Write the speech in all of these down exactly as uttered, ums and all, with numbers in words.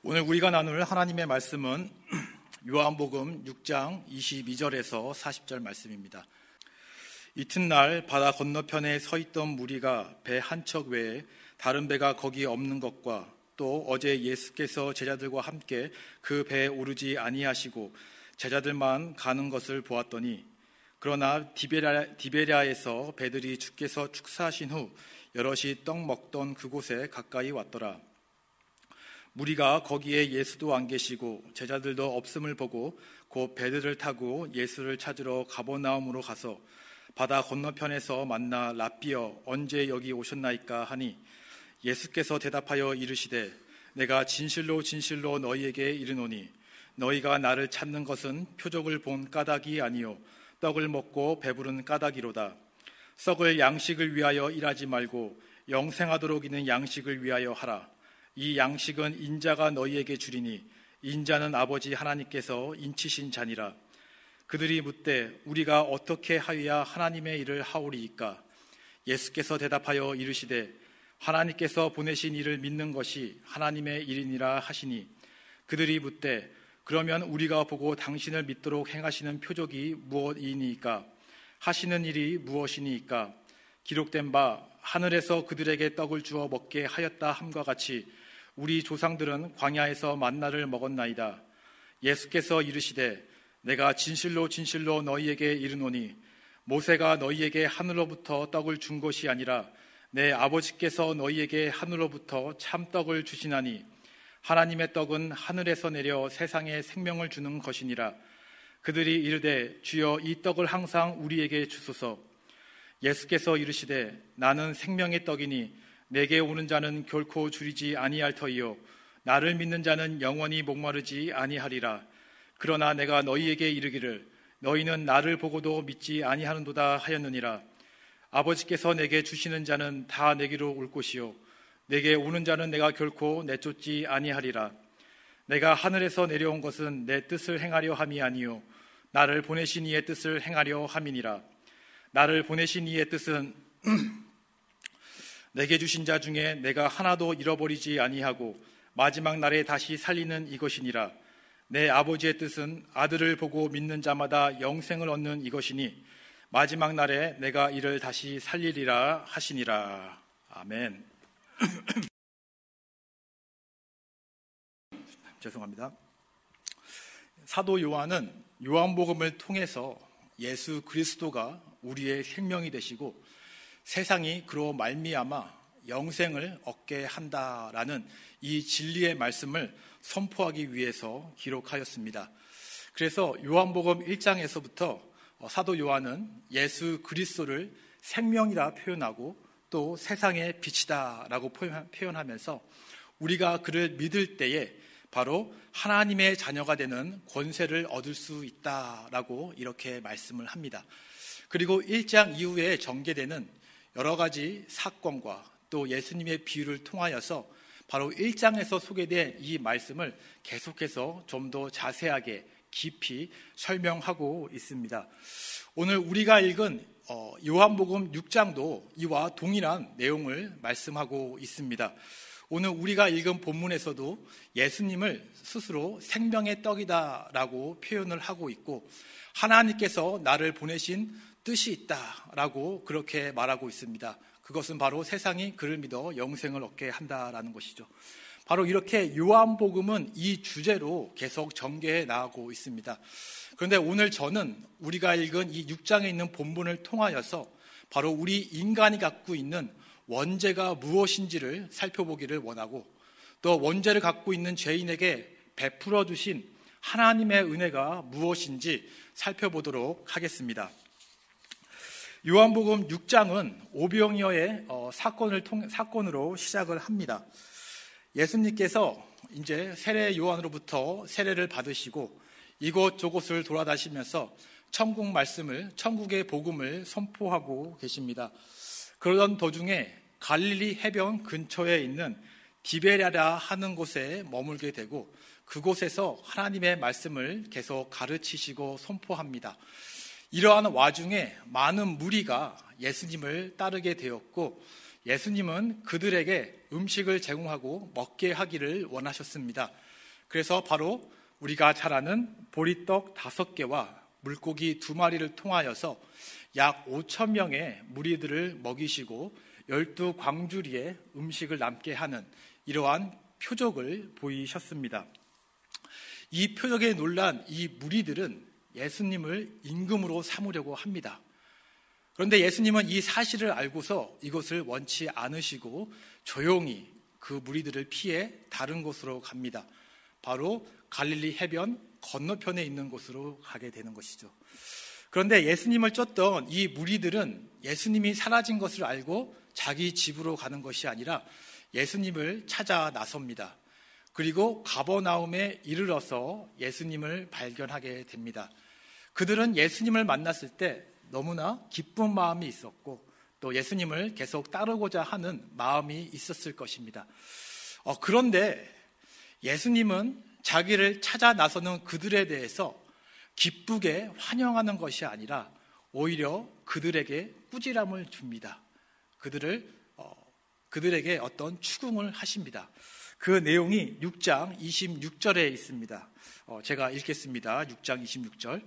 오늘 우리가 나눌 하나님의 말씀은 요한복음 육 장 이십이 절에서 사십 절 말씀입니다. 이튿날 바다 건너편에 서 있던 무리가 배 한 척 외에 다른 배가 거기 없는 것과 또 어제 예수께서 제자들과 함께 그 배에 오르지 아니하시고 제자들만 가는 것을 보았더니, 그러나 디베랴, 디베랴에서 배들이 주께서 축사하신 후 여럿이 떡 먹던 그곳에 가까이 왔더라. 무리가 거기에 예수도 안 계시고 제자들도 없음을 보고 곧 배들을 타고 예수를 찾으러 가버나움으로 가서 바다 건너편에서 만나 랍비여 언제 여기 오셨나이까 하니, 예수께서 대답하여 이르시되 내가 진실로 진실로 너희에게 이르노니 너희가 나를 찾는 것은 표적을 본 까닭이 아니요 떡을 먹고 배부른 까닭이로다. 썩을 양식을 위하여 일하지 말고 영생하도록 있는 양식을 위하여 하라. 이 양식은 인자가 너희에게 주리니 인자는 아버지 하나님께서 인치신 자니라. 그들이 묻되 우리가 어떻게 하여야 하나님의 일을 하오리이까? 예수께서 대답하여 이르시되 하나님께서 보내신 이를 믿는 것이 하나님의 일이니라 하시니, 그들이 묻되 그러면 우리가 보고 당신을 믿도록 행하시는 표적이 무엇이니까? 하시는 일이 무엇이니까? 기록된 바 하늘에서 그들에게 떡을 주어 먹게 하였다 함과 같이 우리 조상들은 광야에서 만나를 먹었나이다. 예수께서 이르시되 내가 진실로 진실로 너희에게 이르노니 모세가 너희에게 하늘로부터 떡을 준 것이 아니라 내 아버지께서 너희에게 하늘로부터 참떡을 주시나니, 하나님의 떡은 하늘에서 내려 세상에 생명을 주는 것이니라. 그들이 이르되 주여 이 떡을 항상 우리에게 주소서. 예수께서 이르시되 나는 생명의 떡이니 내게 오는 자는 결코 줄이지 아니할 터이요 나를 믿는 자는 영원히 목마르지 아니하리라. 그러나 내가 너희에게 이르기를 너희는 나를 보고도 믿지 아니하는도다 하였느니라. 아버지께서 내게 주시는 자는 다 내게로 올 것이요 내게 오는 자는 내가 결코 내쫓지 아니하리라. 내가 하늘에서 내려온 것은 내 뜻을 행하려 함이 아니요 나를 보내신 이의 뜻을 행하려 함이니라. 나를 보내신 이의 뜻은 내게 주신 자 중에 내가 하나도 잃어버리지 아니하고 마지막 날에 다시 살리는 이것이니라. 내 아버지의 뜻은 아들을 보고 믿는 자마다 영생을 얻는 이것이니 마지막 날에 내가 이를 다시 살리리라 하시니라. 아멘. 죄송합니다. 사도 요한은 요한복음을 통해서 예수 그리스도가 우리의 생명이 되시고 세상이 그로 말미암아 영생을 얻게 한다라는 이 진리의 말씀을 선포하기 위해서 기록하였습니다. 그래서 요한복음 일 장에서부터 사도 요한은 예수 그리스도를 생명이라 표현하고 또 세상의 빛이다라고 표현하면서 우리가 그를 믿을 때에 바로 하나님의 자녀가 되는 권세를 얻을 수 있다라고 이렇게 말씀을 합니다. 그리고 일 장 이후에 전개되는 여러 가지 사건과 또 예수님의 비유를 통하여서 바로 일 장에서 소개된 이 말씀을 계속해서 좀 더 자세하게 깊이 설명하고 있습니다. 오늘 우리가 읽은 요한복음 육 장도 이와 동일한 내용을 말씀하고 있습니다. 오늘 우리가 읽은 본문에서도 예수님을 스스로 생명의 떡이다라고 표현을 하고 있고, 하나님께서 나를 보내신 뜻이 있다라고 그렇게 말하고 있습니다. 그것은 바로 세상이 그를 믿어 영생을 얻게 한다라는 것이죠. 바로 이렇게 요한복음은 이 주제로 계속 전개해 나가고 있습니다. 그런데 오늘 저는 우리가 읽은 이 육 장에 있는 본문을 통하여서 바로 우리 인간이 갖고 있는 원죄가 무엇인지를 살펴보기를 원하고, 또 원죄를 갖고 있는 죄인에게 베풀어 주신 하나님의 은혜가 무엇인지 살펴보도록 하겠습니다. 요한복음 육 장은 오병이어의 사건을 통, 사건으로 시작을 합니다. 예수님께서 이제 세례 요한으로부터 세례를 받으시고 이곳저곳을 돌아다니면서 천국 말씀을, 천국의 복음을 선포하고 계십니다. 그러던 도중에 갈릴리 해변 근처에 있는 디베랴라 하는 곳에 머물게 되고 그곳에서 하나님의 말씀을 계속 가르치시고 선포합니다. 이러한 와중에 많은 무리가 예수님을 따르게 되었고, 예수님은 그들에게 음식을 제공하고 먹게 하기를 원하셨습니다. 그래서 바로 우리가 잘 아는 보리떡 다섯 개와 물고기 두 마리를 통하여서 약 오천 명의 무리들을 먹이시고 열두 광주리에 음식을 남게 하는 이러한 표적을 보이셨습니다. 이 표적에 놀란 이 무리들은 예수님을 임금으로 삼으려고 합니다. 그런데 예수님은 이 사실을 알고서 이것을 원치 않으시고 조용히 그 무리들을 피해 다른 곳으로 갑니다. 바로 갈릴리 해변 건너편에 있는 곳으로 가게 되는 것이죠. 그런데 예수님을 쫓던 이 무리들은 예수님이 사라진 것을 알고 자기 집으로 가는 것이 아니라 예수님을 찾아 나섭니다. 그리고 가버나움에 이르러서 예수님을 발견하게 됩니다. 그들은 예수님을 만났을 때 너무나 기쁜 마음이 있었고 또 예수님을 계속 따르고자 하는 마음이 있었을 것입니다. 어, 그런데 예수님은 자기를 찾아 나서는 그들에 대해서 기쁘게 환영하는 것이 아니라 오히려 그들에게 꾸지람을 줍니다. 그들을 어, 그들에게 어떤 추궁을 하십니다. 그 내용이 육 장 이십육 절에 있습니다. 어, 제가 읽겠습니다. 육 장 이십육 절.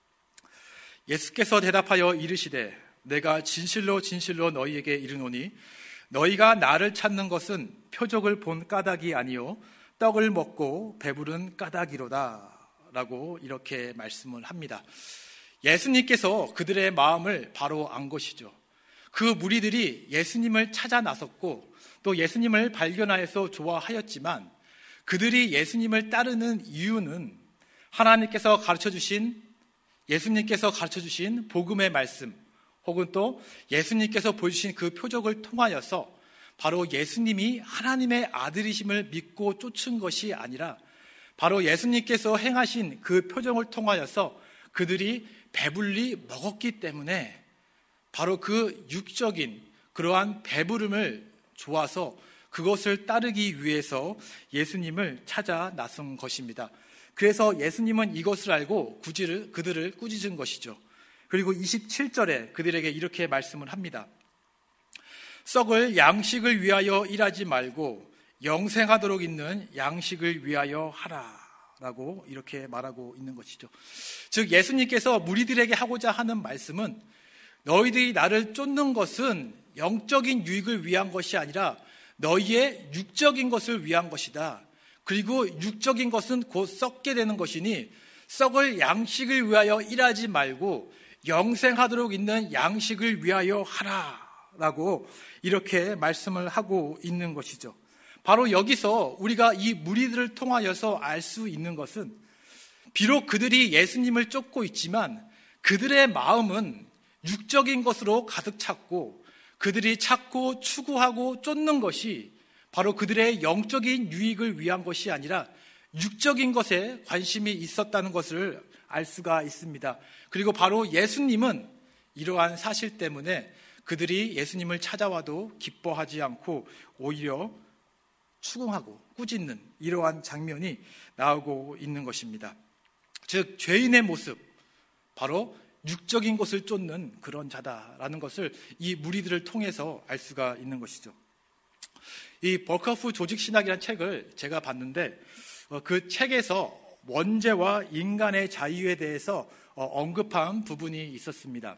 예수께서 대답하여 이르시되 내가 진실로 진실로 너희에게 이르노니 너희가 나를 찾는 것은 표적을 본 까닭이 아니요 떡을 먹고 배부른 까닭이로다 라고 이렇게 말씀을 합니다. 예수님께서 그들의 마음을 바로 안 것이죠. 그 무리들이 예수님을 찾아 나섰고 또 예수님을 발견하여서 좋아하였지만 그들이 예수님을 따르는 이유는 하나님께서 가르쳐주신 예수님께서 가르쳐주신 복음의 말씀 혹은 또 예수님께서 보여주신 그 표적을 통하여서 바로 예수님이 하나님의 아들이심을 믿고 쫓은 것이 아니라 바로 예수님께서 행하신 그 표적을 통하여서 그들이 배불리 먹었기 때문에 바로 그 육적인 그러한 배부름을 좋아서 그것을 따르기 위해서 예수님을 찾아 나선 것입니다. 그래서 예수님은 이것을 알고 구지를, 그들을 꾸짖은 것이죠. 그리고 이십칠 절에 그들에게 이렇게 말씀을 합니다. 썩을 양식을 위하여 일하지 말고 영생하도록 있는 양식을 위하여 하라 라고 이렇게 말하고 있는 것이죠. 즉 예수님께서 무리들에게 하고자 하는 말씀은 너희들이 나를 쫓는 것은 영적인 유익을 위한 것이 아니라 너희의 육적인 것을 위한 것이다. 그리고 육적인 것은 곧 썩게 되는 것이니 썩을 양식을 위하여 일하지 말고 영생하도록 있는 양식을 위하여 하라 라고 이렇게 말씀을 하고 있는 것이죠. 바로 여기서 우리가 이 무리들을 통하여서 알 수 있는 것은 비록 그들이 예수님을 쫓고 있지만 그들의 마음은 육적인 것으로 가득 찼고 그들이 찾고 추구하고 쫓는 것이 바로 그들의 영적인 유익을 위한 것이 아니라 육적인 것에 관심이 있었다는 것을 알 수가 있습니다. 그리고 바로 예수님은 이러한 사실 때문에 그들이 예수님을 찾아와도 기뻐하지 않고 오히려 추궁하고 꾸짖는 이러한 장면이 나오고 있는 것입니다. 즉 죄인의 모습, 바로 육적인 것을 쫓는 그런 자다라는 것을 이 무리들을 통해서 알 수가 있는 것이죠. 이 버커프 조직신학이라는 책을 제가 봤는데 그 책에서 원죄와 인간의 자유에 대해서 언급한 부분이 있었습니다.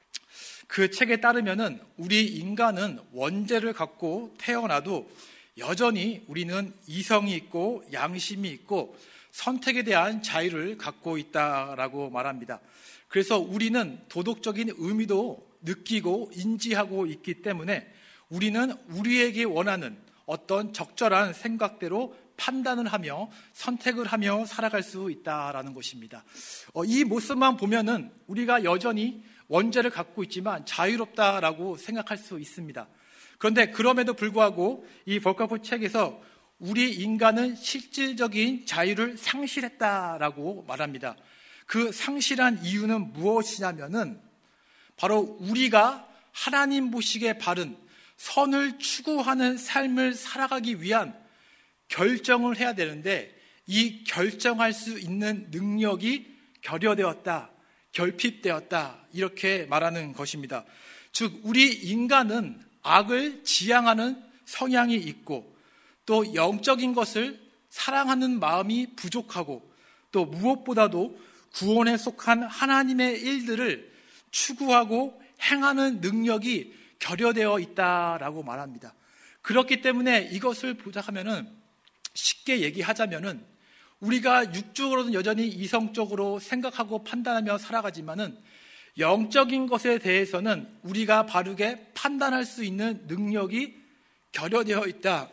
그 책에 따르면은 우리 인간은 원죄를 갖고 태어나도 여전히 우리는 이성이 있고 양심이 있고 선택에 대한 자유를 갖고 있다라고 말합니다. 그래서 우리는 도덕적인 의미도 느끼고 인지하고 있기 때문에 우리는 우리에게 원하는 어떤 적절한 생각대로 판단을 하며 선택을 하며 살아갈 수 있다라는 것입니다. 어, 이 모습만 보면은 우리가 여전히 원죄를 갖고 있지만 자유롭다라고 생각할 수 있습니다. 그런데 그럼에도 불구하고 이 버커프 책에서 우리 인간은 실질적인 자유를 상실했다라고 말합니다. 그 상실한 이유는 무엇이냐면은 바로 우리가 하나님 보시기에 바른 선을 추구하는 삶을 살아가기 위한 결정을 해야 되는데 이 결정할 수 있는 능력이 결여되었다, 결핍되었다 이렇게 말하는 것입니다. 즉 우리 인간은 악을 지향하는 성향이 있고 또 영적인 것을 사랑하는 마음이 부족하고 또 무엇보다도 구원에 속한 하나님의 일들을 추구하고 행하는 능력이 결여되어 있다라고 말합니다. 그렇기 때문에 이것을 보자 하면은 쉽게 얘기하자면은 우리가 육적으로는 여전히 이성적으로 생각하고 판단하며 살아가지만은 영적인 것에 대해서는 우리가 바르게 판단할 수 있는 능력이 결여되어 있다.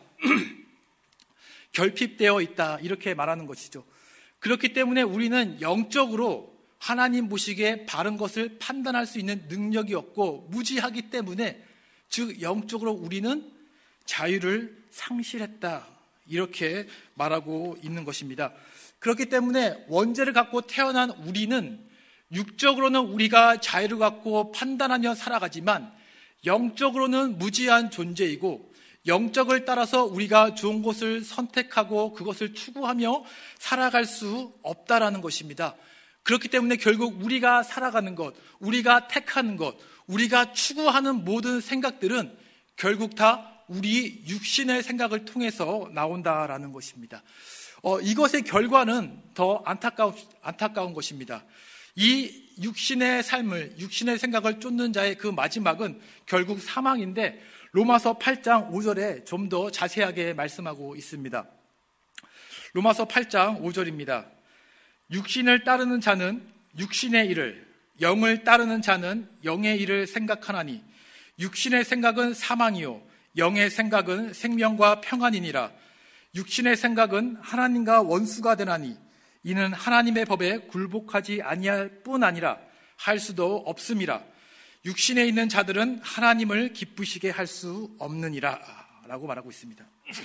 결핍되어 있다. 이렇게 말하는 것이죠. 그렇기 때문에 우리는 영적으로 하나님 보시기에 바른 것을 판단할 수 있는 능력이 없고 무지하기 때문에 즉 영적으로 우리는 자유를 상실했다. 이렇게 말하고 있는 것입니다. 그렇기 때문에 원죄를 갖고 태어난 우리는 육적으로는 우리가 자유를 갖고 판단하며 살아가지만 영적으로는 무지한 존재이고 영적을 따라서 우리가 좋은 것을 선택하고 그것을 추구하며 살아갈 수 없다라는 것입니다. 그렇기 때문에 결국 우리가 살아가는 것, 우리가 택하는 것, 우리가 추구하는 모든 생각들은 결국 다 우리 육신의 생각을 통해서 나온다라는 것입니다. 어, 이것의 결과는 더 안타까운, 안타까운 것입니다. 이 육신의 삶을, 육신의 생각을 쫓는 자의 그 마지막은 결국 사망인데 로마서 팔 장 오 절에 좀 더 자세하게 말씀하고 있습니다. 로마서 팔 장 오 절입니다. 육신을 따르는 자는 육신의 일을, 영을 따르는 자는 영의 일을 생각하나니 육신의 생각은 사망이요 영의 생각은 생명과 평안이니라. 육신의 생각은 하나님과 원수가 되나니 이는 하나님의 법에 굴복하지 아니할 뿐 아니라 할 수도 없음이라. 육신에 있는 자들은 하나님을 기쁘시게 할 수 없느니라 라고 말하고 있습니다.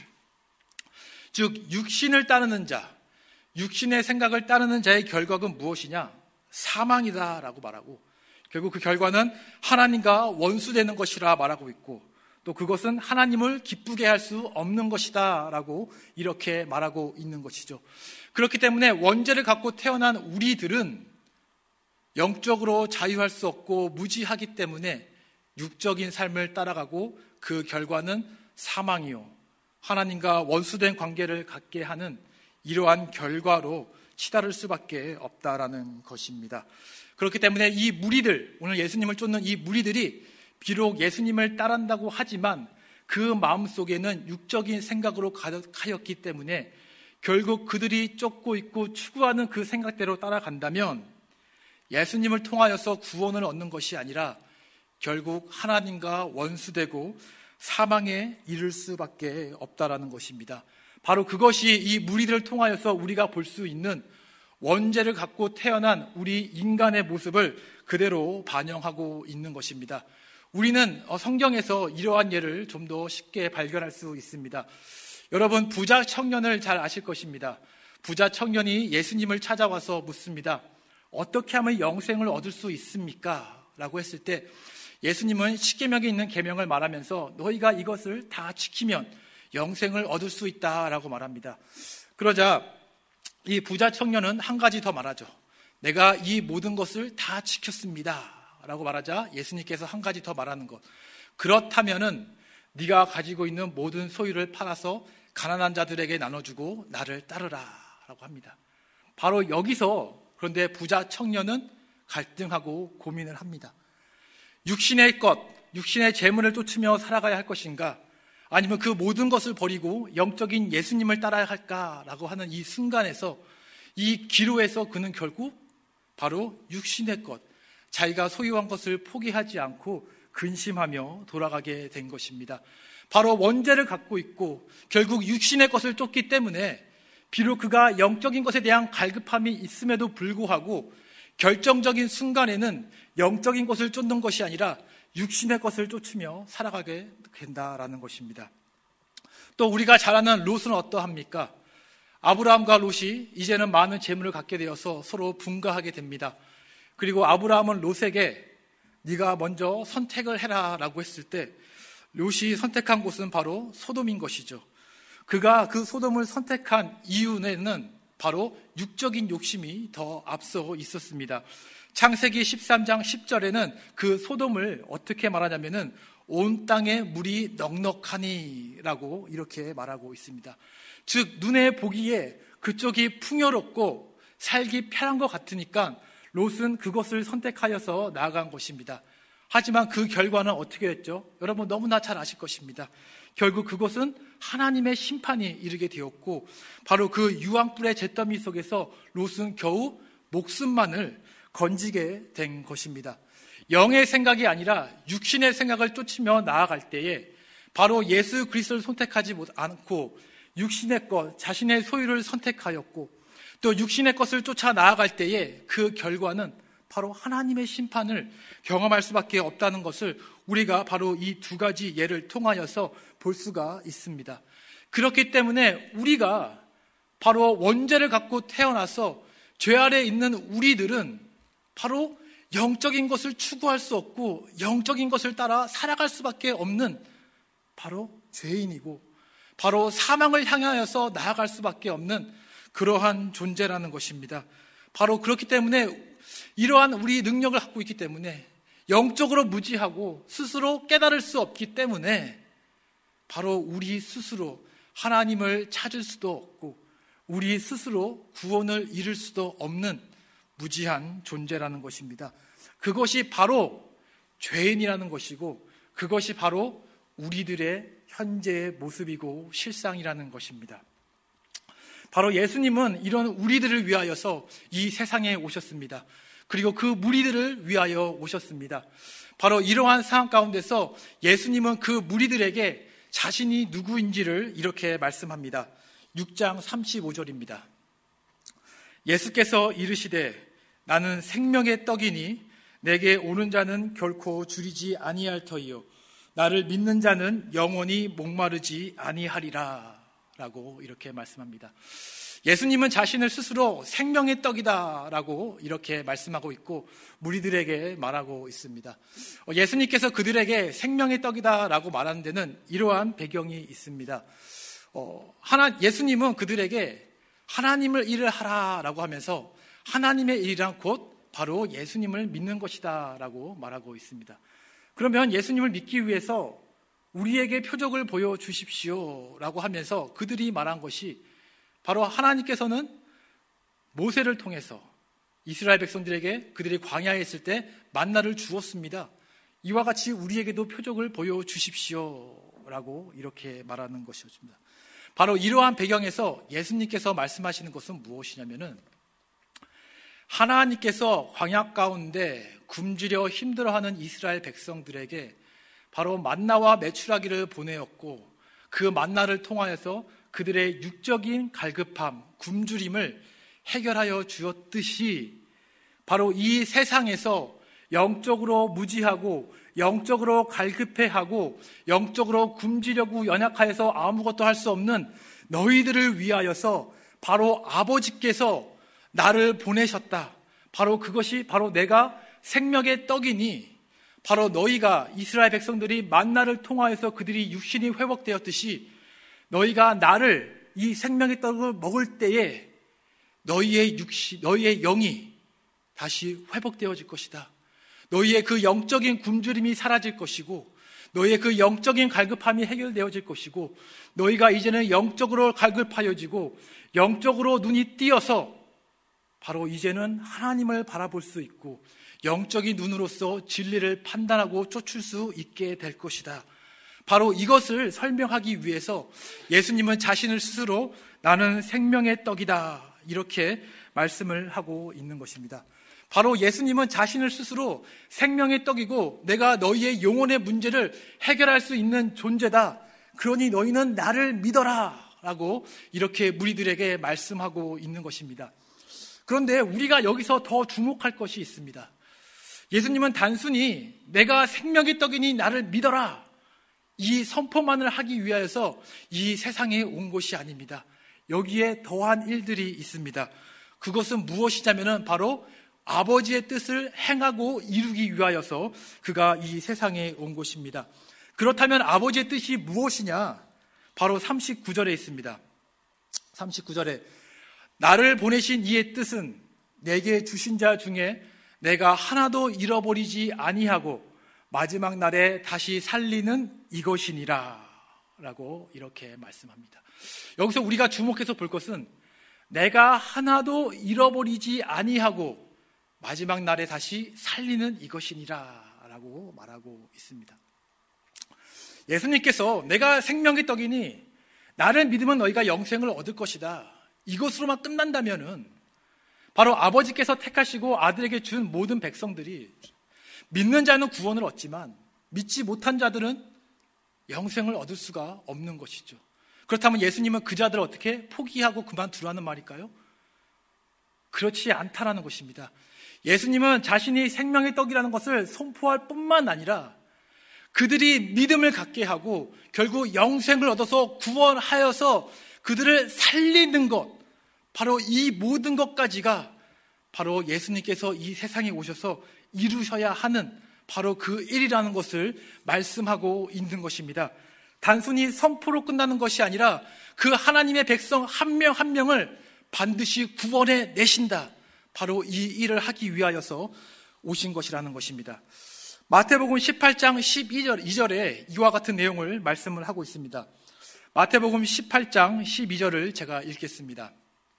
즉 육신을 따르는 자, 육신의 생각을 따르는 자의 결과는 무엇이냐? 사망이다 라고 말하고 결국 그 결과는 하나님과 원수되는 것이라 말하고 있고 또 그것은 하나님을 기쁘게 할 수 없는 것이다 라고 이렇게 말하고 있는 것이죠. 그렇기 때문에 원죄를 갖고 태어난 우리들은 영적으로 자유할 수 없고 무지하기 때문에 육적인 삶을 따라가고 그 결과는 사망이요 하나님과 원수된 관계를 갖게 하는 이러한 결과로 치달을 수밖에 없다라는 것입니다. 그렇기 때문에 이 무리들, 오늘 예수님을 쫓는 이 무리들이 비록 예수님을 따른다고 하지만 그 마음속에는 육적인 생각으로 가득하였기 때문에 결국 그들이 쫓고 있고 추구하는 그 생각대로 따라간다면 예수님을 통하여서 구원을 얻는 것이 아니라 결국 하나님과 원수되고 사망에 이를 수밖에 없다라는 것입니다. 바로 그것이 이 무리들을 통하여서 우리가 볼 수 있는 원죄를 갖고 태어난 우리 인간의 모습을 그대로 반영하고 있는 것입니다. 우리는 성경에서 이러한 예를 좀 더 쉽게 발견할 수 있습니다. 여러분, 부자 청년을 잘 아실 것입니다. 부자 청년이 예수님을 찾아와서 묻습니다. 어떻게 하면 영생을 얻을 수 있습니까? 라고 했을 때 예수님은 십계명에 있는 계명을 말하면서 너희가 이것을 다 지키면 영생을 얻을 수 있다라고 말합니다. 그러자 이 부자 청년은 한 가지 더 말하죠. 내가 이 모든 것을 다 지켰습니다 라고 말하자 예수님께서 한 가지 더 말하는 것. 그렇다면은 네가 가지고 있는 모든 소유를 팔아서 가난한 자들에게 나눠주고 나를 따르라 라고 합니다. 바로 여기서 그런데 부자 청년은 갈등하고 고민을 합니다. 육신의 것, 육신의 재물을 쫓으며 살아가야 할 것인가? 아니면 그 모든 것을 버리고 영적인 예수님을 따라야 할까라고 하는 이 순간에서 이 기로에서 그는 결국 바로 육신의 것, 자기가 소유한 것을 포기하지 않고 근심하며 돌아가게 된 것입니다. 바로 원죄를 갖고 있고 결국 육신의 것을 쫓기 때문에 비록 그가 영적인 것에 대한 갈급함이 있음에도 불구하고 결정적인 순간에는 영적인 것을 쫓는 것이 아니라 육신의 것을 쫓으며 살아가게 된다라는 것입니다. 또 우리가 잘 아는 롯은 어떠합니까? 아브라함과 롯이 이제는 많은 재물을 갖게 되어서 서로 분가하게 됩니다. 그리고 아브라함은 롯에게 네가 먼저 선택을 해라 라고 했을 때 롯이 선택한 곳은 바로 소돔인 것이죠. 그가 그 소돔을 선택한 이유는 바로 육적인 욕심이 더 앞서 있었습니다. 창세기 십삼 장 십 절에는 그 소돔을 어떻게 말하냐면은 온 땅에 물이 넉넉하니라고 이렇게 말하고 있습니다. 즉 눈에 보기에 그쪽이 풍요롭고 살기 편한 것 같으니까 롯은 그것을 선택하여서 나아간 것입니다. 하지만 그 결과는 어떻게 됐죠? 여러분 너무나 잘 아실 것입니다. 결국 그것은 하나님의 심판이 이르게 되었고 바로 그 유황불의 잿더미 속에서 롯은 겨우 목숨만을 건지게 된 것입니다. 영의 생각이 아니라 육신의 생각을 쫓으며 나아갈 때에 바로 예수 그리스도를 선택하지 않고 육신의 것, 자신의 소유를 선택하였고 또 육신의 것을 쫓아 나아갈 때에 그 결과는 바로 하나님의 심판을 경험할 수밖에 없다는 것을 우리가 바로 이 두 가지 예를 통하여서 볼 수가 있습니다. 그렇기 때문에 우리가 바로 원죄를 갖고 태어나서 죄 아래에 있는 우리들은 바로 영적인 것을 추구할 수 없고 영적인 것을 따라 살아갈 수밖에 없는 바로 죄인이고 바로 사망을 향하여서 나아갈 수밖에 없는 그러한 존재라는 것입니다. 바로 그렇기 때문에 이러한 우리 능력을 갖고 있기 때문에 영적으로 무지하고 스스로 깨달을 수 없기 때문에 바로 우리 스스로 하나님을 찾을 수도 없고 우리 스스로 구원을 이룰 수도 없는 무지한 존재라는 것입니다. 그것이 바로 죄인이라는 것이고 그것이 바로 우리들의 현재의 모습이고 실상이라는 것입니다. 바로 예수님은 이런 우리들을 위하여서 이 세상에 오셨습니다. 그리고 그 무리들을 위하여 오셨습니다. 바로 이러한 상황 가운데서 예수님은 그 무리들에게 자신이 누구인지를 이렇게 말씀합니다. 육 장 삼십오 절입니다. 예수께서 이르시되 나는 생명의 떡이니 내게 오는 자는 결코 줄이지 아니할 터이요 나를 믿는 자는 영원히 목마르지 아니하리라 라고 이렇게 말씀합니다. 예수님은 자신을 스스로 생명의 떡이다 라고 이렇게 말씀하고 있고 무리들에게 말하고 있습니다. 예수님께서 그들에게 생명의 떡이다 라고 말하는 데는 이러한 배경이 있습니다. 어, 하나, 예수님은 그들에게 하나님을 일을 하라 라고 하면서 하나님의 일이란 곧 바로 예수님을 믿는 것이다 라고 말하고 있습니다. 그러면 예수님을 믿기 위해서 우리에게 표적을 보여주십시오 라고 하면서 그들이 말한 것이 바로 하나님께서는 모세를 통해서 이스라엘 백성들에게 그들이 광야에 있을 때 만나를 주었습니다. 이와 같이 우리에게도 표적을 보여주십시오 라고 이렇게 말하는 것이었습니다. 바로 이러한 배경에서 예수님께서 말씀하시는 것은 무엇이냐면은 하나님께서 광야 가운데 굶주려 힘들어하는 이스라엘 백성들에게 바로 만나와 메추라기를 보내었고 그 만나를 통하여서 그들의 육적인 갈급함, 굶주림을 해결하여 주었듯이 바로 이 세상에서 영적으로 무지하고 영적으로 갈급해하고 영적으로 굶주려고 연약하여서 아무것도 할 수 없는 너희들을 위하여서 바로 아버지께서 나를 보내셨다. 바로 그것이 바로 내가 생명의 떡이니 바로 너희가 이스라엘 백성들이 만나를 통하여서 그들이 육신이 회복되었듯이 너희가 나를 이 생명의 떡을 먹을 때에 너희의 육신, 너희의 영이 다시 회복되어질 것이다. 너희의 그 영적인 굶주림이 사라질 것이고 너희의 그 영적인 갈급함이 해결되어질 것이고 너희가 이제는 영적으로 갈급하여지고 영적으로 눈이 띄어서 바로 이제는 하나님을 바라볼 수 있고 영적인 눈으로서 진리를 판단하고 쫓을 수 있게 될 것이다. 바로 이것을 설명하기 위해서 예수님은 자신을 스스로 나는 생명의 떡이다 이렇게 말씀을 하고 있는 것입니다. 바로 예수님은 자신을 스스로 생명의 떡이고 내가 너희의 영혼의 문제를 해결할 수 있는 존재다. 그러니 너희는 나를 믿어라 라고 이렇게 무리들에게 말씀하고 있는 것입니다. 그런데 우리가 여기서 더 주목할 것이 있습니다. 예수님은 단순히 내가 생명의 떡이니 나를 믿어라 이 선포만을 하기 위하여서 이 세상에 온 것이 아닙니다. 여기에 더한 일들이 있습니다. 그것은 무엇이냐면 바로 아버지의 뜻을 행하고 이루기 위하여서 그가 이 세상에 온 것입니다. 그렇다면 아버지의 뜻이 무엇이냐? 바로 삼십구 절에 있습니다. 삼십구 절에 나를 보내신 이의 뜻은 내게 주신 자 중에 내가 하나도 잃어버리지 아니하고 마지막 날에 다시 살리는 이것이니라 라고 이렇게 말씀합니다. 여기서 우리가 주목해서 볼 것은 내가 하나도 잃어버리지 아니하고 마지막 날에 다시 살리는 이것이니라 라고 말하고 있습니다. 예수님께서 내가 생명의 떡이니 나를 믿으면 너희가 영생을 얻을 것이다, 이것으로만 끝난다면은 바로 아버지께서 택하시고 아들에게 준 모든 백성들이 믿는 자는 구원을 얻지만 믿지 못한 자들은 영생을 얻을 수가 없는 것이죠. 그렇다면 예수님은 그 자들을 어떻게 포기하고 그만두라는 말일까요? 그렇지 않다라는 것입니다. 예수님은 자신이 생명의 떡이라는 것을 선포할 뿐만 아니라 그들이 믿음을 갖게 하고 결국 영생을 얻어서 구원하여서 그들을 살리는 것, 바로 이 모든 것까지가 바로 예수님께서 이 세상에 오셔서 이루셔야 하는 바로 그 일이라는 것을 말씀하고 있는 것입니다. 단순히 선포로 끝나는 것이 아니라 그 하나님의 백성 한 명 한 명을 반드시 구원해 내신다, 바로 이 일을 하기 위하여서 오신 것이라는 것입니다. 마태복음 십팔 장 십이 절, 이 절에 이와 같은 내용을 말씀을 하고 있습니다. 마태복음 십팔 장 십이 절을 제가 읽겠습니다.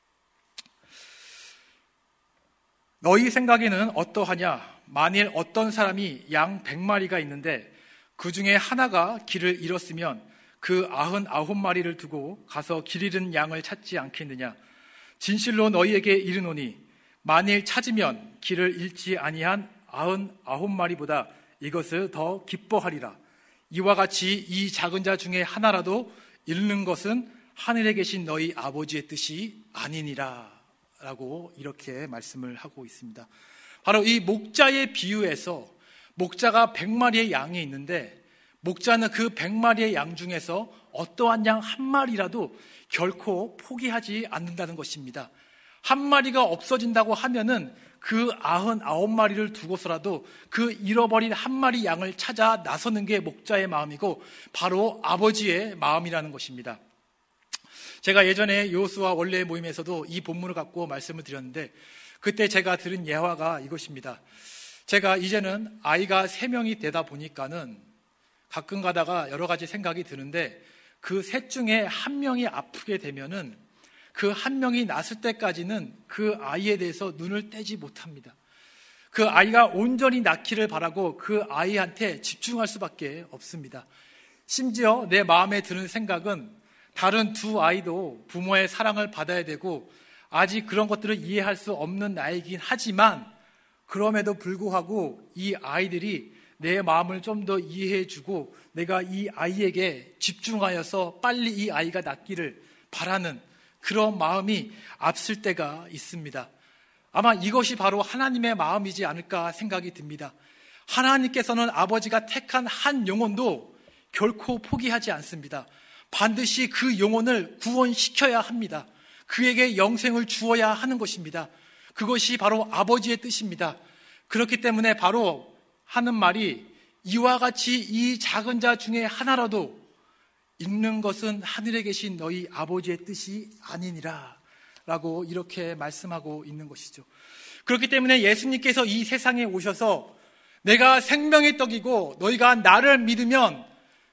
너희 생각에는 어떠하냐? 만일 어떤 사람이 양 백 마리가 있는데 그 중에 하나가 길을 잃었으면 그 아흔아홉 마리를 두고 가서 길 잃은 양을 찾지 않겠느냐? 진실로 너희에게 이르노니 만일 찾으면 길을 잃지 아니한 아흔아홉 마리보다 이것을 더 기뻐하리라. 이와 같이 이 작은 자 중에 하나라도 잃는 것은 하늘에 계신 너희 아버지의 뜻이 아니니라 라고 이렇게 말씀을 하고 있습니다. 바로 이 목자의 비유에서 목자가 백 마리의 양이 있는데 목자는 그 백 마리의 양 중에서 어떠한 양 한 마리라도 결코 포기하지 않는다는 것입니다. 한 마리가 없어진다고 하면은 그 아흔아홉 마리를 두고서라도 그 잃어버린 한 마리 양을 찾아 나서는 게 목자의 마음이고 바로 아버지의 마음이라는 것입니다. 제가 예전에 여호수아 원래 모임에서도 이 본문을 갖고 말씀을 드렸는데 그때 제가 들은 예화가 이것입니다. 제가 이제는 아이가 세 명이 되다 보니까는 가끔 가다가 여러 가지 생각이 드는데 그 셋 중에 한 명이 아프게 되면은 그 한 명이 났을 때까지는 그 아이에 대해서 눈을 떼지 못합니다. 그 아이가 온전히 낫기를 바라고 그 아이한테 집중할 수밖에 없습니다. 심지어 내 마음에 드는 생각은 다른 두 아이도 부모의 사랑을 받아야 되고 아직 그런 것들을 이해할 수 없는 나이긴 하지만 그럼에도 불구하고 이 아이들이 내 마음을 좀 더 이해해주고 내가 이 아이에게 집중하여서 빨리 이 아이가 낫기를 바라는 그런 마음이 앞설 때가 있습니다. 아마 이것이 바로 하나님의 마음이지 않을까 생각이 듭니다. 하나님께서는 아버지가 택한 한 영혼도 결코 포기하지 않습니다. 반드시 그 영혼을 구원시켜야 합니다. 그에게 영생을 주어야 하는 것입니다. 그것이 바로 아버지의 뜻입니다. 그렇기 때문에 바로 하는 말이 이와 같이 이 작은 자 중에 하나라도 잃는 것은 하늘에 계신 너희 아버지의 뜻이 아니니라 라고 이렇게 말씀하고 있는 것이죠. 그렇기 때문에 예수님께서 이 세상에 오셔서 내가 생명의 떡이고 너희가 나를 믿으면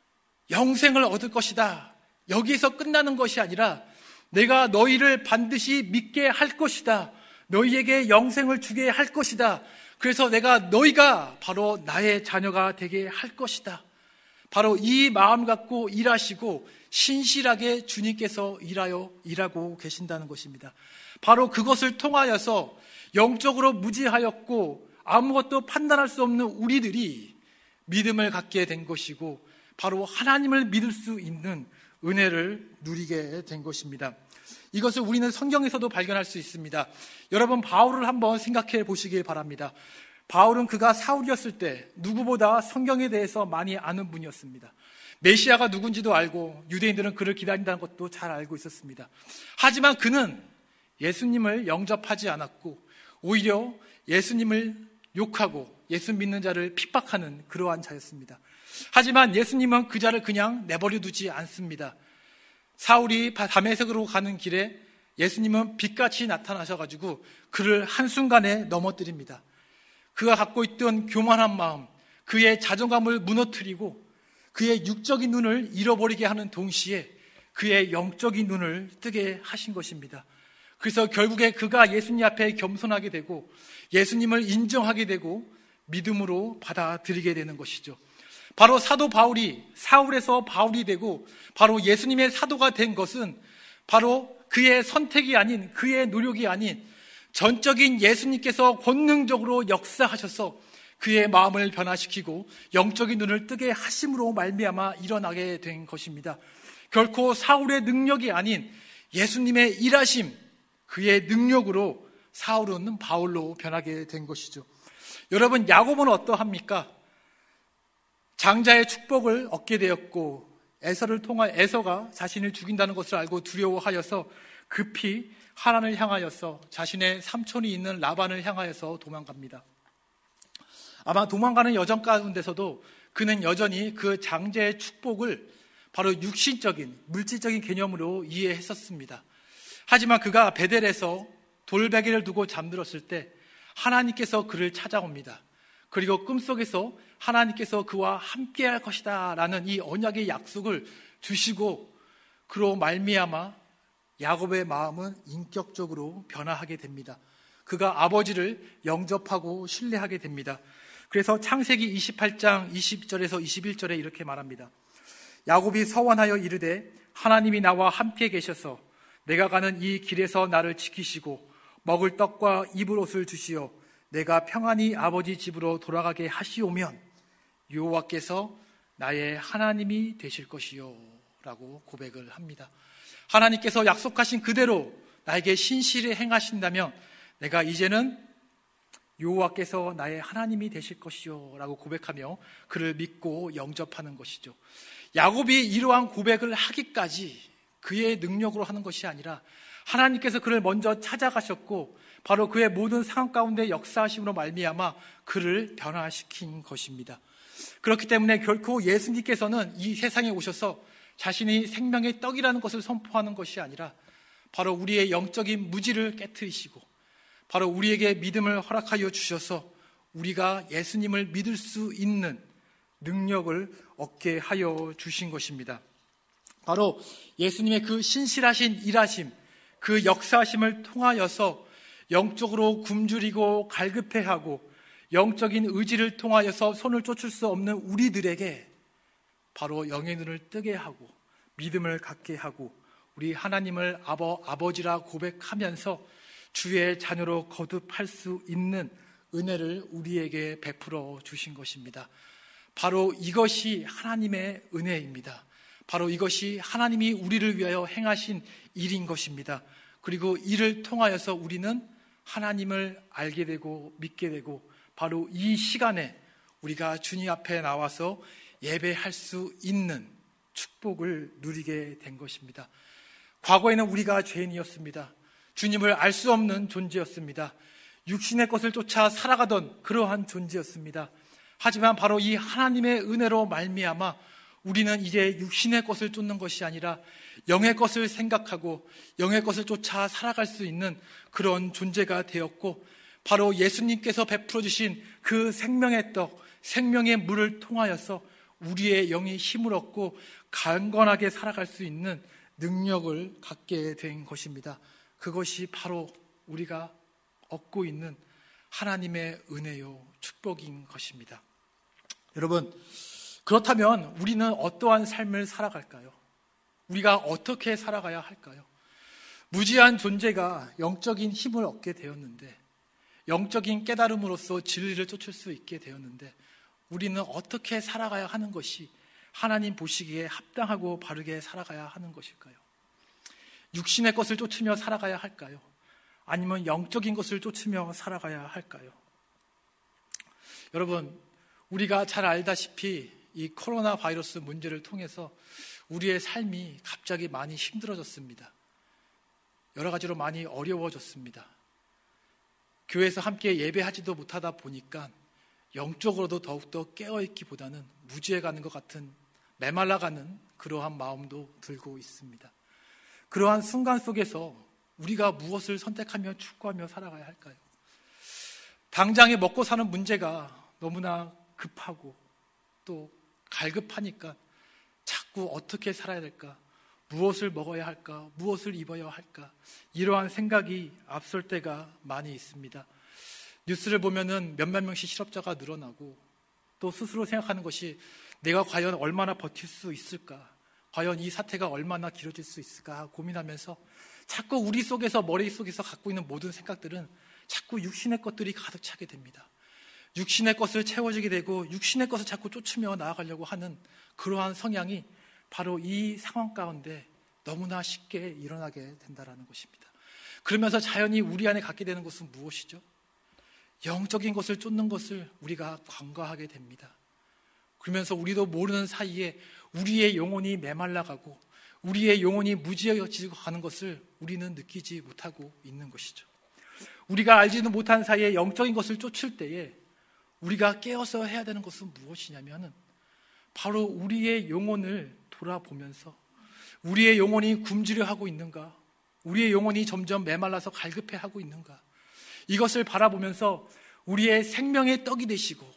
영생을 얻을 것이다, 여기에서 끝나는 것이 아니라 내가 너희를 반드시 믿게 할 것이다, 너희에게 영생을 주게 할 것이다, 그래서 내가 너희가 바로 나의 자녀가 되게 할 것이다, 바로 이 마음 갖고 일하시고 신실하게 주님께서 일하여 일하고 계신다는 것입니다. 바로 그것을 통하여서 영적으로 무지하였고 아무것도 판단할 수 없는 우리들이 믿음을 갖게 된 것이고 바로 하나님을 믿을 수 있는 은혜를 누리게 된 것입니다. 이것을 우리는 성경에서도 발견할 수 있습니다. 여러분, 바울을 한번 생각해 보시길 바랍니다. 바울은 그가 사울이었을 때 누구보다 성경에 대해서 많이 아는 분이었습니다. 메시아가 누군지도 알고 유대인들은 그를 기다린다는 것도 잘 알고 있었습니다. 하지만 그는 예수님을 영접하지 않았고 오히려 예수님을 욕하고 예수 믿는 자를 핍박하는 그러한 자였습니다. 하지만 예수님은 그 자를 그냥 내버려 두지 않습니다. 사울이 다메섹으로 가는 길에 예수님은 빛같이 나타나셔가지고 그를 한순간에 넘어뜨립니다. 그가 갖고 있던 교만한 마음, 그의 자존감을 무너뜨리고 그의 육적인 눈을 잃어버리게 하는 동시에 그의 영적인 눈을 뜨게 하신 것입니다. 그래서 결국에 그가 예수님 앞에 겸손하게 되고 예수님을 인정하게 되고 믿음으로 받아들이게 되는 것이죠. 바로 사도 바울이 사울에서 바울이 되고 바로 예수님의 사도가 된 것은 바로 그의 선택이 아닌, 그의 노력이 아닌 전적인 예수님께서 권능적으로 역사하셔서 그의 마음을 변화시키고 영적인 눈을 뜨게 하심으로 말미암아 일어나게 된 것입니다. 결코 사울의 능력이 아닌 예수님의 일하심, 그의 능력으로 사울은 바울로 변하게 된 것이죠. 여러분, 야곱은 어떠합니까? 장자의 축복을 얻게 되었고 에서를 통하 에서가 자신을 죽인다는 것을 알고 두려워하여서 급히 하란을 향하여서 자신의 삼촌이 있는 라반을 향하여서 도망갑니다. 아마 도망가는 여정 가운데서도 그는 여전히 그 장자의 축복을 바로 육신적인, 물질적인 개념으로 이해했었습니다. 하지만 그가 베델에서 돌베개를 두고 잠들었을 때 하나님께서 그를 찾아옵니다. 그리고 꿈속에서 하나님께서 그와 함께할 것이다 라는 이 언약의 약속을 주시고 그로 말미암아 야곱의 마음은 인격적으로 변화하게 됩니다. 그가 아버지를 영접하고 신뢰하게 됩니다. 그래서 창세기 이십팔 장 이십 절에서 이십일 절에 이렇게 말합니다. 야곱이 서원하여 이르되 하나님이 나와 함께 계셔서 내가 가는 이 길에서 나를 지키시고 먹을 떡과 입을 옷을 주시어 내가 평안히 아버지 집으로 돌아가게 하시오면 여호와께서 나의 하나님이 되실 것이요 라고 고백을 합니다. 하나님께서 약속하신 그대로 나에게 신실히 행하신다면 내가 이제는 여호와께서 나의 하나님이 되실 것이요 라고 고백하며 그를 믿고 영접하는 것이죠. 야곱이 이러한 고백을 하기까지 그의 능력으로 하는 것이 아니라 하나님께서 그를 먼저 찾아가셨고 바로 그의 모든 상황 가운데 역사하심으로 말미암아 그를 변화시킨 것입니다. 그렇기 때문에 결코 예수님께서는 이 세상에 오셔서 자신이 생명의 떡이라는 것을 선포하는 것이 아니라 바로 우리의 영적인 무지를 깨트리시고 바로 우리에게 믿음을 허락하여 주셔서 우리가 예수님을 믿을 수 있는 능력을 얻게 하여 주신 것입니다. 바로 예수님의 그 신실하신 일하심, 그 역사하심을 통하여서 영적으로 굶주리고 갈급해하고 영적인 의지를 통하여서 손을 쫓을 수 없는 우리들에게 바로 영의 눈을 뜨게 하고 믿음을 갖게 하고 우리 하나님을 아버, 아버지라 고백하면서 주의 자녀로 거듭할 수 있는 은혜를 우리에게 베풀어 주신 것입니다. 바로 이것이 하나님의 은혜입니다. 바로 이것이 하나님이 우리를 위하여 행하신 일인 것입니다. 그리고 이를 통하여서 우리는 하나님을 알게 되고 믿게 되고 바로 이 시간에 우리가 주님 앞에 나와서 예배할 수 있는 축복을 누리게 된 것입니다. 과거에는 우리가 죄인이었습니다. 주님을 알 수 없는 존재였습니다. 육신의 것을 쫓아 살아가던 그러한 존재였습니다. 하지만 바로 이 하나님의 은혜로 말미암아 우리는 이제 육신의 것을 쫓는 것이 아니라 영의 것을 생각하고 영의 것을 쫓아 살아갈 수 있는 그런 존재가 되었고 바로 예수님께서 베풀어 주신 그 생명의 떡, 생명의 물을 통하여서 우리의 영이 힘을 얻고 강건하게 살아갈 수 있는 능력을 갖게 된 것입니다. 그것이 바로 우리가 얻고 있는 하나님의 은혜요 축복인 것입니다. 여러분, 그렇다면 우리는 어떠한 삶을 살아갈까요? 우리가 어떻게 살아가야 할까요? 무지한 존재가 영적인 힘을 얻게 되었는데 영적인 깨달음으로써 진리를 쫓을 수 있게 되었는데 우리는 어떻게 살아가야 하는 것이 하나님 보시기에 합당하고 바르게 살아가야 하는 것일까요? 육신의 것을 쫓으며 살아가야 할까요? 아니면 영적인 것을 쫓으며 살아가야 할까요? 여러분, 우리가 잘 알다시피 이 코로나 바이러스 문제를 통해서 우리의 삶이 갑자기 많이 힘들어졌습니다. 여러 가지로 많이 어려워졌습니다. 교회에서 함께 예배하지도 못하다 보니까 영적으로도 더욱더 깨어있기보다는 무지해가는 것 같은 메말라가는 그러한 마음도 들고 있습니다. 그러한 순간 속에서 우리가 무엇을 선택하며 축구하며 살아가야 할까요? 당장에 먹고 사는 문제가 너무나 급하고 또 갈급하니까 자꾸 어떻게 살아야 될까? 무엇을 먹어야 할까? 무엇을 입어야 할까? 이러한 생각이 앞설 때가 많이 있습니다. 뉴스를 보면은 몇몇 명씩 실업자가 늘어나고 또 스스로 생각하는 것이 내가 과연 얼마나 버틸 수 있을까? 과연 이 사태가 얼마나 길어질 수 있을까? 고민하면서 자꾸 우리 속에서 머릿속에서 갖고 있는 모든 생각들은 자꾸 육신의 것들이 가득 차게 됩니다. 육신의 것을 채워주게 되고 육신의 것을 자꾸 쫓으며 나아가려고 하는 그러한 성향이 바로 이 상황 가운데 너무나 쉽게 일어나게 된다는 것입니다. 그러면서 자연히 우리 안에 갖게 되는 것은 무엇이죠? 영적인 것을 쫓는 것을 우리가 관과하게 됩니다. 그러면서 우리도 모르는 사이에 우리의 영혼이 메말라가고 우리의 영혼이 무지해지고 가는 것을 우리는 느끼지 못하고 있는 것이죠. 우리가 알지도 못한 사이에 영적인 것을 쫓을 때에 우리가 깨어서 해야 되는 것은 무엇이냐면 바로 우리의 영혼을 돌아보면서 우리의 영혼이 굶주려 하고 있는가, 우리의 영혼이 점점 메말라서 갈급해하고 있는가, 이것을 바라보면서 우리의 생명의 떡이 되시고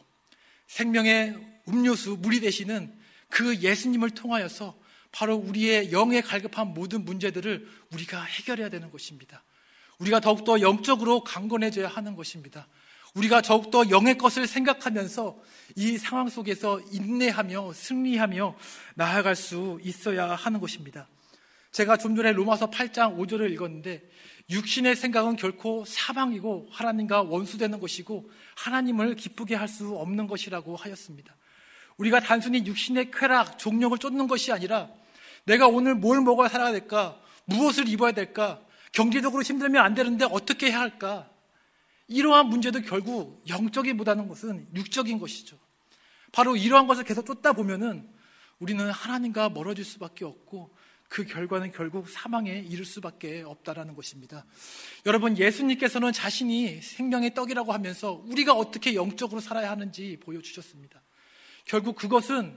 생명의 음료수, 물이 되시는 그 예수님을 통하여서 바로 우리의 영의 갈급한 모든 문제들을 우리가 해결해야 되는 것입니다. 우리가 더욱더 영적으로 강건해져야 하는 것입니다. 우리가 더욱더 영의 것을 생각하면서 이 상황 속에서 인내하며 승리하며 나아갈 수 있어야 하는 것입니다. 제가 좀 전에 로마서 팔 장 오 절을 읽었는데 육신의 생각은 결코 사방이고 하나님과 원수되는 것이고 하나님을 기쁘게 할 수 없는 것이라고 하였습니다. 우리가 단순히 육신의 쾌락, 종력을 쫓는 것이 아니라 내가 오늘 뭘 먹어야 살아야 될까? 무엇을 입어야 될까? 경제적으로 힘들면 안 되는데 어떻게 해야 할까? 이러한 문제도 결국 영적이보다는 것은 육적인 것이죠. 바로 이러한 것을 계속 쫓다 보면은 우리는 하나님과 멀어질 수밖에 없고 그 결과는 결국 사망에 이를 수밖에 없다라는 것입니다. 여러분, 예수님께서는 자신이 생명의 떡이라고 하면서 우리가 어떻게 영적으로 살아야 하는지 보여주셨습니다. 결국 그것은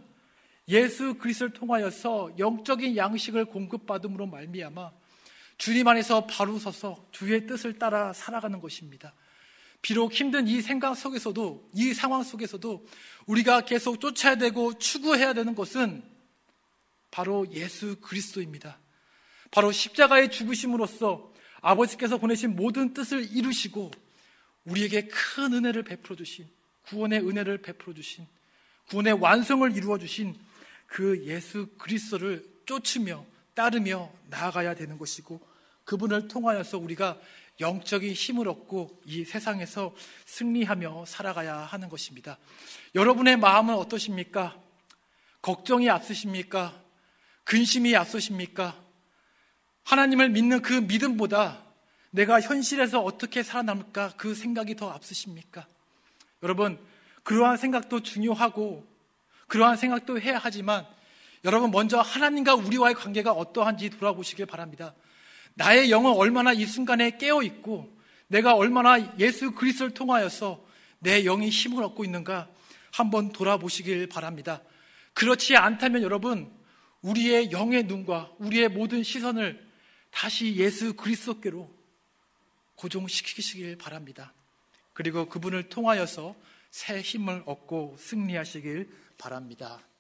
예수 그리스도를 통하여서 영적인 양식을 공급받음으로 말미암아 주님 안에서 바로 서서 주의 뜻을 따라 살아가는 것입니다. 비록 힘든 이 생각 속에서도, 이 상황 속에서도 우리가 계속 쫓아야 되고 추구해야 되는 것은 바로 예수 그리스도입니다. 바로 십자가의 죽으심으로써 아버지께서 보내신 모든 뜻을 이루시고 우리에게 큰 은혜를 베풀어 주신, 구원의 은혜를 베풀어 주신, 구원의 완성을 이루어 주신 그 예수 그리스도를 쫓으며 따르며 나아가야 되는 것이고 그분을 통하여서 우리가 영적인 힘을 얻고 이 세상에서 승리하며 살아가야 하는 것입니다. 여러분의 마음은 어떠십니까? 걱정이 앞서십니까? 근심이 앞서십니까? 하나님을 믿는 그 믿음보다 내가 현실에서 어떻게 살아남을까 그 생각이 더 앞서십니까? 여러분, 그러한 생각도 중요하고 그러한 생각도 해야 하지만 여러분, 먼저 하나님과 우리와의 관계가 어떠한지 돌아보시길 바랍니다. 나의 영은 얼마나 이 순간에 깨어있고 내가 얼마나 예수 그리스도를 통하여서 내 영이 힘을 얻고 있는가 한번 돌아보시길 바랍니다. 그렇지 않다면 여러분, 우리의 영의 눈과 우리의 모든 시선을 다시 예수 그리스도께로 고정시키시길 바랍니다. 그리고 그분을 통하여서 새 힘을 얻고 승리하시길 바랍니다.